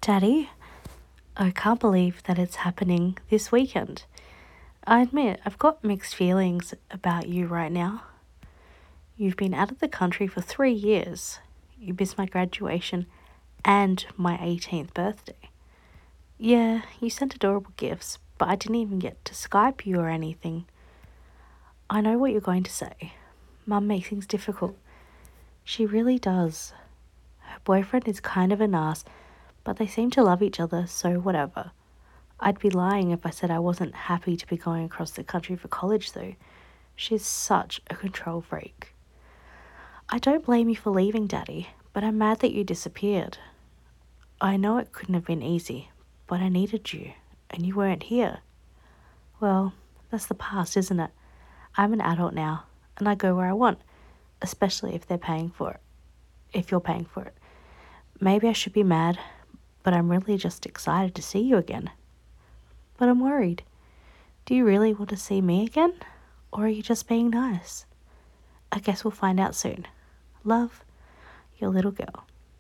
Daddy, I can't believe that it's happening this weekend. I admit, I've got mixed feelings about you right now. You've been out of the country for 3 years. You missed my graduation and my 18th birthday. Yeah, you sent adorable gifts, but I didn't even get to Skype you or anything. I know what you're going to say. Mum makes things difficult. She really does. Her boyfriend is kind of an ass, but they seem to love each other, so whatever. I'd be lying if I said I wasn't happy to be going across the country for college, though. She's such a control freak. I don't blame you for leaving, Daddy, but I'm mad that you disappeared. I know it couldn't have been easy, but I needed you, and you weren't here. Well, that's the past, isn't it? I'm an adult now, and I go where I want, especially if they're paying for it. If you're paying for it. Maybe I should be mad, but I'm really just excited to see you again. But I'm worried. Do you really want to see me again? Or are you just being nice? I guess we'll find out soon. Love, your little girl.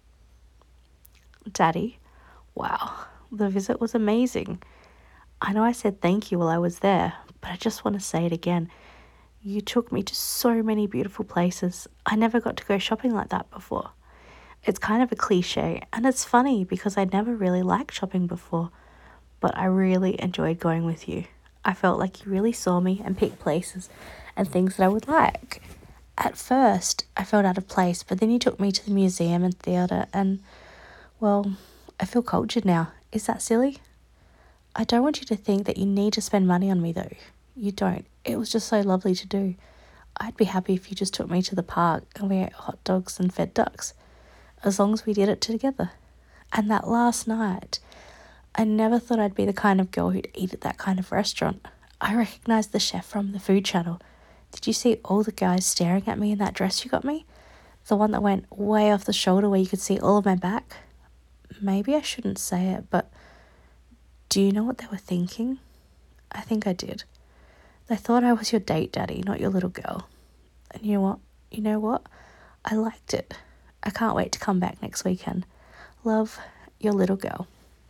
Daddy, wow, the visit was amazing. I know I said thank you while I was there, but I just want to say it again. You took me to so many beautiful places. I never got to go shopping like that before. It's kind of a cliche, and it's funny because I never really liked shopping before, but I really enjoyed going with you. I felt like you really saw me and picked places and things that I would like. At first, I felt out of place, but then you took me to the museum and theatre and, well, I feel cultured now. Is that silly? I don't want you to think that you need to spend money on me, though. You don't. It was just so lovely to do. I'd be happy if you just took me to the park and we ate hot dogs and fed ducks, as long as we did it together. And that last night, I never thought I'd be the kind of girl who'd eat at that kind of restaurant. I recognised the chef from the food channel. Did you see all the guys staring at me in that dress you got me? The one that went way off the shoulder where you could see all of my back? Maybe I shouldn't say it, but do you know what they were thinking? I think I did. They thought I was your date, Daddy, not your little girl. And you know what? You know what? I liked it. I can't wait to come back next weekend. Love, your little girl.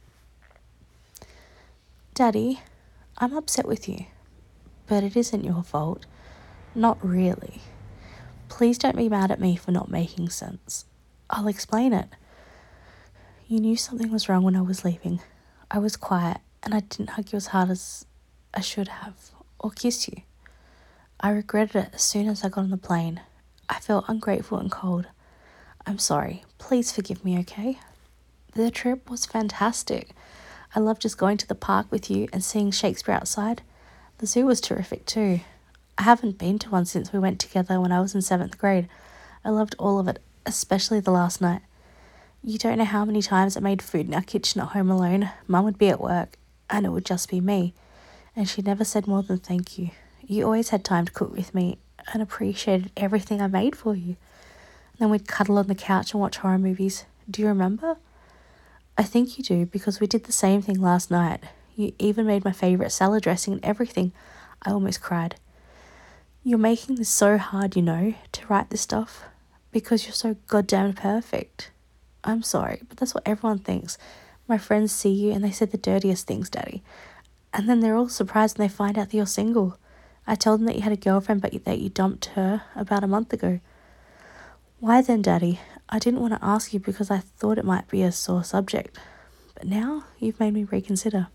Daddy, I'm upset with you, but it isn't your fault. Not really. Please don't be mad at me for not making sense. I'll explain it. You knew something was wrong when I was leaving. I was quiet and I didn't hug you as hard as I should have, or kiss you. I regretted it as soon as I got on the plane. I felt ungrateful and cold. I'm sorry. Please forgive me, okay? The trip was fantastic. I loved just going to the park with you and seeing Shakespeare outside. The zoo was terrific too. I haven't been to one since we went together when I was in 7th grade. I loved all of it, especially the last night. You don't know how many times I made food in our kitchen at home alone. Mum would be at work, and it would just be me. And she never said more than thank you. You always had time to cook with me and appreciated everything I made for you. And then we'd cuddle on the couch and watch horror movies. Do you remember? I think you do, because we did the same thing last night. You even made my favourite salad dressing and everything. I almost cried. You're making this so hard, to write this stuff, because you're so goddamn perfect. I'm sorry, but that's what everyone thinks. My friends see you and they say the dirtiest things, Daddy. And then they're all surprised when they find out that you're single. I told them that you had a girlfriend, but that you dumped her about a month ago. Why then, Daddy? I didn't want to ask you because I thought it might be a sore subject. But now you've made me reconsider.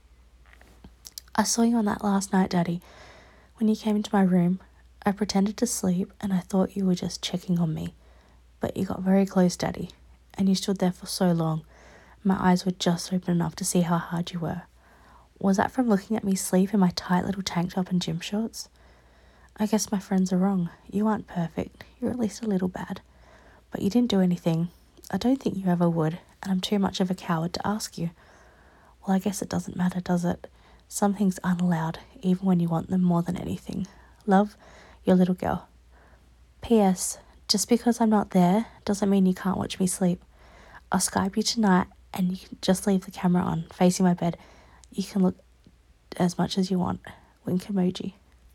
I saw you on that last night, Daddy. When you came into my room, I pretended to sleep and I thought you were just checking on me. But you got very close, Daddy, and you stood there for so long. My eyes were just open enough to see how hard you were. Was that from looking at me sleep in my tight little tank top and gym shorts? I guess my friends are wrong. You aren't perfect. You're at least a little bad. But you didn't do anything. I don't think you ever would, and I'm too much of a coward to ask you. Well, I guess it doesn't matter, does it? Some things aren't allowed, even when you want them more than anything. Love, your little girl. P.S. Just because I'm not there doesn't mean you can't watch me sleep. I'll Skype you tonight and you can just leave the camera on, facing my bed. You can look as much as you want. Wink emoji.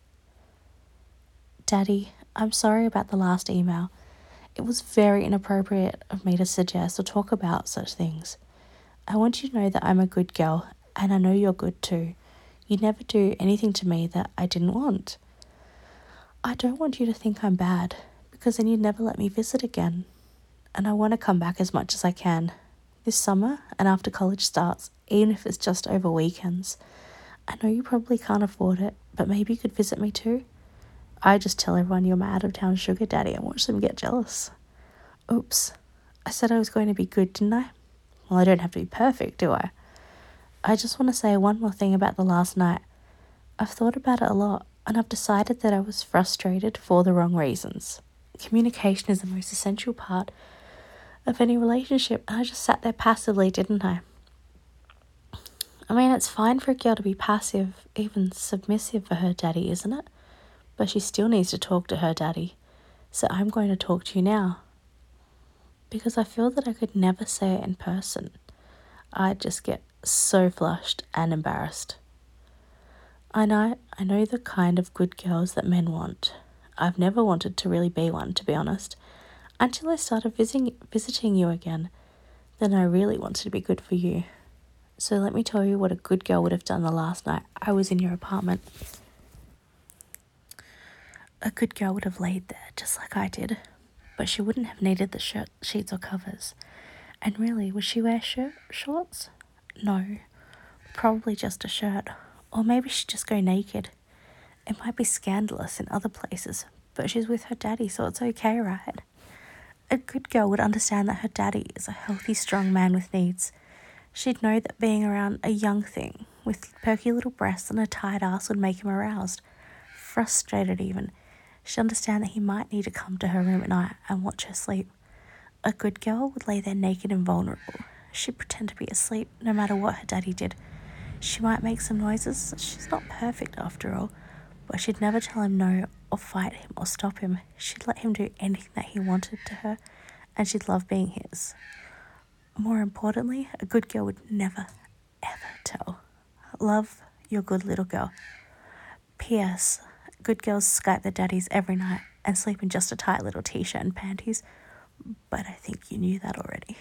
Daddy, I'm sorry about the last email. It was very inappropriate of me to suggest or talk about such things. I want you to know that I'm a good girl, and I know you're good too. You never do anything to me that I didn't want. I don't want you to think I'm bad, because then you'd never let me visit again. And I want to come back as much as I can. This summer and after college starts, even if it's just over weekends. I know you probably can't afford it, but maybe you could visit me too. I just tell everyone you're my out-of-town sugar daddy and watch them get jealous. Oops. I said I was going to be good, didn't I? Well, I don't have to be perfect, do I? I just want to say one more thing about the last night. I've thought about it a lot, and I've decided that I was frustrated for the wrong reasons. Communication is the most essential part of any relationship, and I just sat there passively, didn't I? I mean, it's fine for a girl to be passive, even submissive for her daddy, isn't it? But she still needs to talk to her daddy. So I'm going to talk to you now. Because I feel that I could never say it in person. I'd just get so flushed and embarrassed. I know the kind of good girls that men want. I've never wanted to really be one, to be honest, until I started visiting you again. Then I really wanted to be good for you. So let me tell you what a good girl would have done the last night I was in your apartment. A good girl would have laid there just like I did, but she wouldn't have needed the shirt, sheets or covers. And really, would she wear shorts? No, probably just a shirt. Or maybe she'd just go naked. It might be scandalous in other places, but she's with her daddy, so it's okay, right? A good girl would understand that her daddy is a healthy, strong man with needs. She'd know that being around a young thing with perky little breasts and a tight ass would make him aroused, frustrated even. She'd understand that he might need to come to her room at night and watch her sleep. A good girl would lay there naked and vulnerable. She'd pretend to be asleep no matter what her daddy did. She might make some noises. She's not perfect after all, but she'd never tell him no or fight him or stop him. She'd let him do anything that he wanted to her, and she'd love being his. More importantly, a good girl would never, ever tell. Love, your good little girl. P.S. Good girls Skype their daddies every night and sleep in just a tight little t-shirt and panties, but I think you knew that already.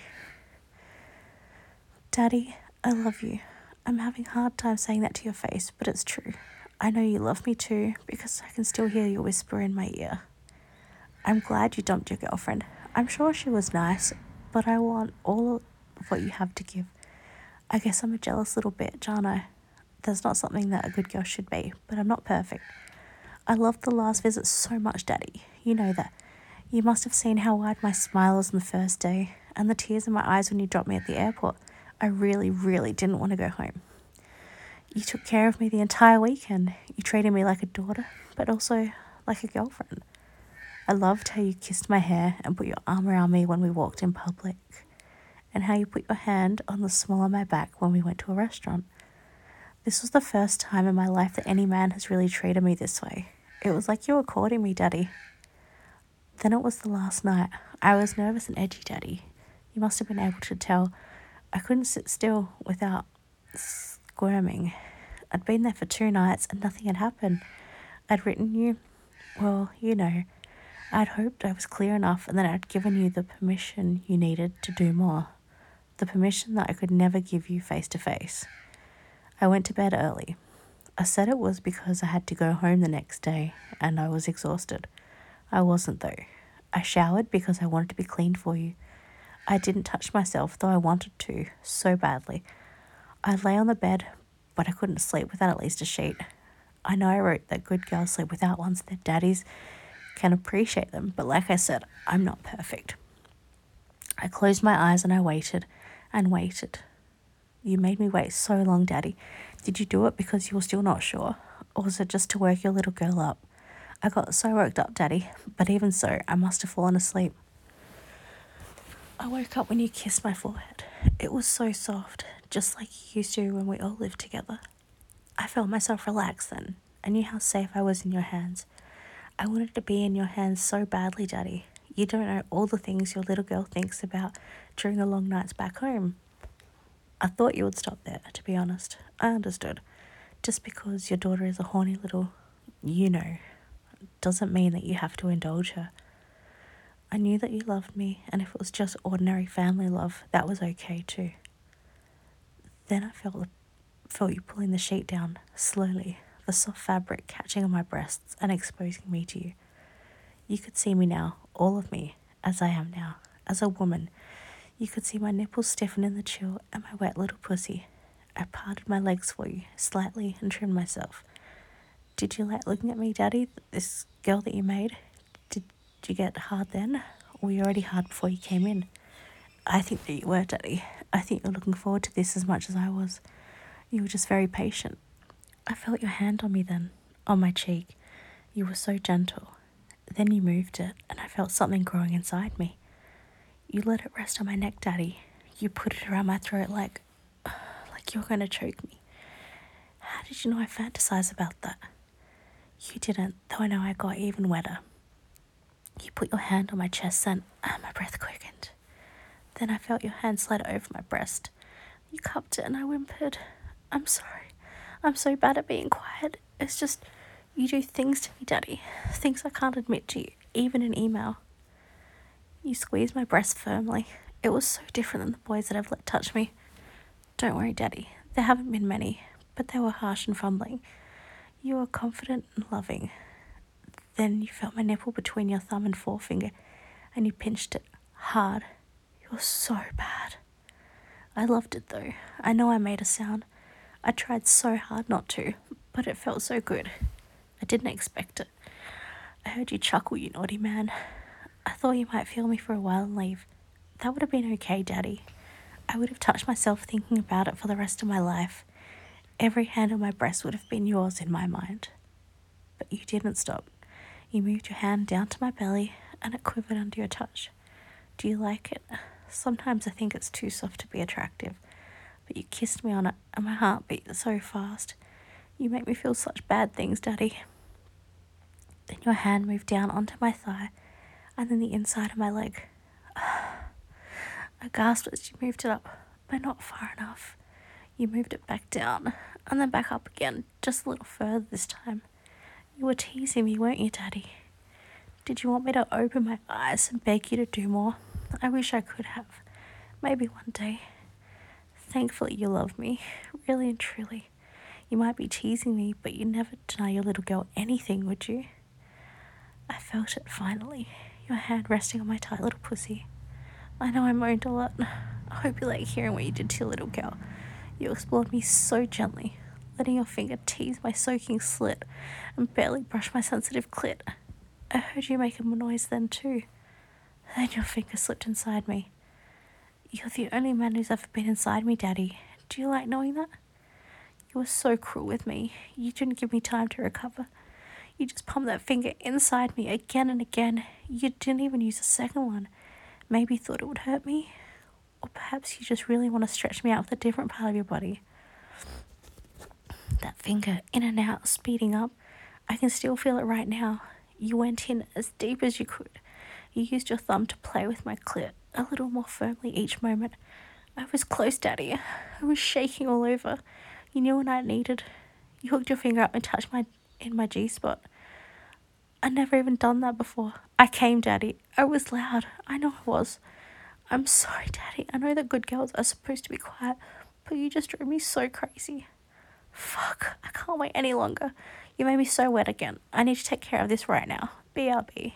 Daddy, I love you. I'm having a hard time saying that to your face, but it's true. I know you love me too, because I can still hear your whisper in my ear. I'm glad you dumped your girlfriend. I'm sure she was nice, but I want all of what you have to give. I guess I'm a jealous little bitch, aren't I? That's not something that a good girl should be, but I'm not perfect. I loved the last visit so much, Daddy. You know that. You must have seen how wide my smile was on the first day, and the tears in my eyes when you dropped me at the airport. I really, really didn't want to go home. You took care of me the entire weekend. You treated me like a daughter, but also like a girlfriend. I loved how you kissed my hair and put your arm around me when we walked in public, and how you put your hand on the small of my back when we went to a restaurant. This was the first time in my life that any man has really treated me this way. It was like you were courting me, Daddy. Then it was the last night. I was nervous and edgy, Daddy. You must have been able to tell. I couldn't sit still without squirming. I'd been there for 2 nights and nothing had happened. I'd written you, well, you know, I'd hoped I was clear enough and that I'd given you the permission you needed to do more. The permission that I could never give you face to face. I went to bed early. I said it was because I had to go home the next day and I was exhausted. I wasn't though. I showered because I wanted to be clean for you. I didn't touch myself, though I wanted to, so badly. I lay on the bed, but I couldn't sleep without at least a sheet. I know I wrote that good girls sleep without ones, their daddies can appreciate them, but like I said, I'm not perfect. I closed my eyes and I waited and waited. You made me wait so long, Daddy. Did you do it because you were still not sure? Or was it just to work your little girl up? I got so worked up, Daddy, but even so, I must have fallen asleep. I woke up when you kissed my forehead. It was so soft, just like you used to when we all lived together. I felt myself relax then. I knew how safe I was in your hands. I wanted to be in your hands so badly, Daddy. You don't know all the things your little girl thinks about during the long nights back home. I thought you would stop there, to be honest. I understood. Just because your daughter is a horny little, doesn't mean that you have to indulge her. I knew that you loved me, and if it was just ordinary family love, that was okay too. Then I felt you pulling the sheet down, slowly, the soft fabric catching on my breasts and exposing me to you. You could see me now, all of me, as I am now, as a woman. You could see my nipples stiffen in the chill and my wet little pussy. I parted my legs for you, slightly, and trimmed myself. Did you like looking at me, Daddy, this girl that you made? Did you get hard then? Or were you already hard before you came in? I think that you were, Daddy. I think you were looking forward to this as much as I was. You were just very patient. I felt your hand on me then, on my cheek. You were so gentle. Then you moved it, and I felt something growing inside me. You let it rest on my neck, Daddy. You put it around my throat like you were going to choke me. How did you know I fantasized about that? You didn't, though I know I got even wetter. You put your hand on my chest and my breath quickened. Then I felt your hand slide over my breast. You cupped it and I whimpered. I'm sorry. I'm so bad at being quiet. It's just, you do things to me, Daddy. Things I can't admit to you, even in email. You squeezed my breast firmly. It was so different than the boys that I've let touch me. Don't worry, Daddy. There haven't been many, but they were harsh and fumbling. You were confident and loving. Then you felt my nipple between your thumb and forefinger, and you pinched it hard. It was so bad. I loved it though. I know I made a sound. I tried so hard not to, but it felt so good. I didn't expect it. I heard you chuckle, you naughty man. I thought you might feel me for a while and leave. That would have been okay, Daddy. I would have touched myself thinking about it for the rest of my life. Every hand on my breast would have been yours in my mind. But you didn't stop. You moved your hand down to my belly, and it quivered under your touch. Do you like it? Sometimes I think it's too soft to be attractive. But you kissed me on it, and my heart beat so fast. You make me feel such bad things, Daddy. Then your hand moved down onto my thigh, and then the inside of my leg. I gasped as you moved it up, but not far enough. You moved it back down, and then back up again, just a little further this time. You were teasing me, weren't you, Daddy? Did you want me to open my eyes and beg you to do more? I wish I could have. Maybe one day. Thankfully you love me, really and truly. You might be teasing me, but you'd never deny your little girl anything, would you? I felt it finally, your hand resting on my tight little pussy. I know I moaned a lot. I hope you like hearing what you did to your little girl. You explored me so gently, letting your finger tease my soaking slit and barely brush my sensitive clit. I heard you make a noise then too. Then your finger slipped inside me. You're the only man who's ever been inside me, Daddy. Do you like knowing that? You were so cruel with me. You didn't give me time to recover. You just pumped that finger inside me again and again. You didn't even use a second one. Maybe you thought it would hurt me. Or perhaps you just really want to stretch me out with a different part of your body. That finger, in and out, speeding up. I can still feel it right now. You went in as deep as you could. You used your thumb to play with my clit, a little more firmly each moment. I was close, Daddy. I was shaking all over. You knew what I needed. You hooked your finger up and touched in my G-spot. I never even done that before. I came, Daddy. I was loud. I know I was. I'm sorry, Daddy. I know that good girls are supposed to be quiet, but you just drove me so crazy. Fuck. I can't wait any longer. You made me so wet again. I need to take care of this right now. BRB.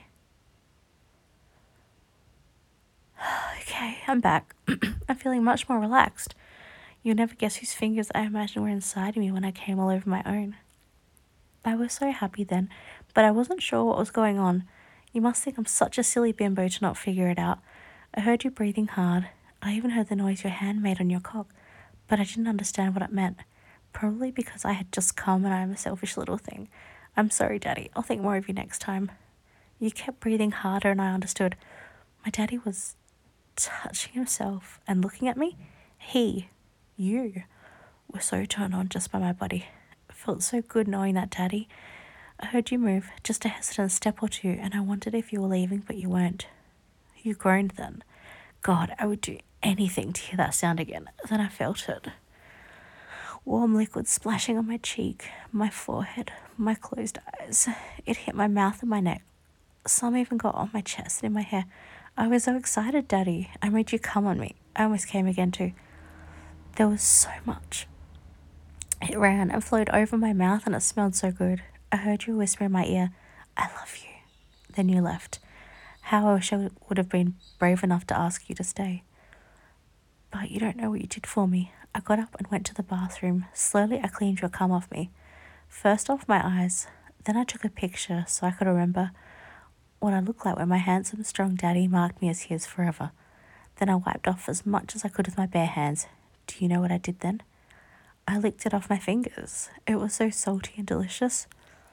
Okay, I'm back. I'm feeling much more relaxed. You'll never guess whose fingers I imagined were inside me when I came all over my own. I was so happy then, but I wasn't sure what was going on. You must think I'm such a silly bimbo to not figure it out. I heard you breathing hard. I even heard the noise your hand made on your cock, but I didn't understand what it meant. Probably because I had just come and I am a selfish little thing. I'm sorry, Daddy. I'll think more of you next time. You kept breathing harder and I understood. My daddy was touching himself and looking at me. You, were so turned on just by my body. It felt so good knowing that, Daddy. I heard you move, just a hesitant step or two, and I wondered if you were leaving, but you weren't. You groaned then. God, I would do anything to hear that sound again. Then I felt it. Warm liquid splashing on my cheek, my forehead, my closed eyes. It hit my mouth and my neck. Some even got on my chest and in my hair. I was so excited, Daddy. I made you come on me. I almost came again too. There was so much. It ran and flowed over my mouth and it smelled so good. I heard you whisper in my ear, I love you. Then you left. How I wish I would have been brave enough to ask you to stay. But you don't know what you did for me. I got up and went to the bathroom. Slowly I cleaned your cum off me. First off my eyes, then I took a picture so I could remember what I looked like when my handsome, strong daddy marked me as his forever. Then I wiped off as much as I could with my bare hands. Do you know what I did then? I licked it off my fingers. It was so salty and delicious.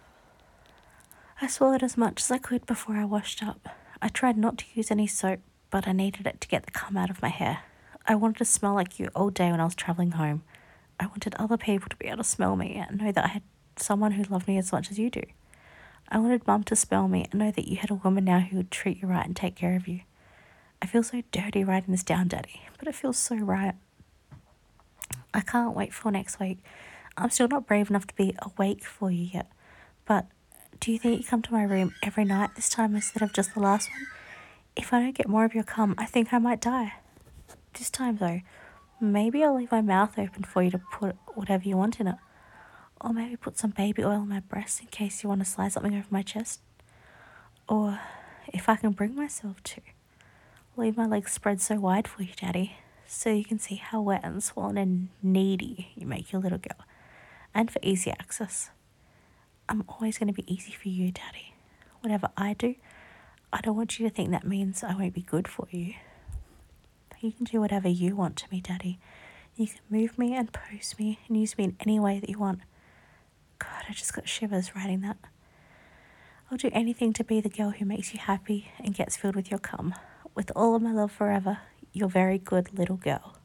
I swallowed as much as I could before I washed up. I tried not to use any soap, but I needed it to get the cum out of my hair. I wanted to smell like you all day when I was travelling home. I wanted other people to be able to smell me and know that I had someone who loved me as much as you do. I wanted Mum to smell me and know that you had a woman now who would treat you right and take care of you. I feel so dirty writing this down, Daddy, but it feels so right. I can't wait for next week. I'm still not brave enough to be awake for you yet, but do you think you come to my room every night this time instead of just the last one? If I don't get more of your cum, I think I might die. This time, though, maybe I'll leave my mouth open for you to put whatever you want in it. Or maybe put some baby oil on my breast in case you want to slide something over my chest. Or, if I can bring myself to, leave my legs spread so wide for you, Daddy, so you can see how wet and swollen and needy you make your little girl. And for easy access. I'm always going to be easy for you, Daddy. Whatever I do, I don't want you to think that means I won't be good for you. You can do whatever you want to me, Daddy. You can move me and pose me and use me in any way that you want. God, I just got shivers writing that. I'll do anything to be the girl who makes you happy and gets filled with your cum. With all of my love forever, your very good little girl.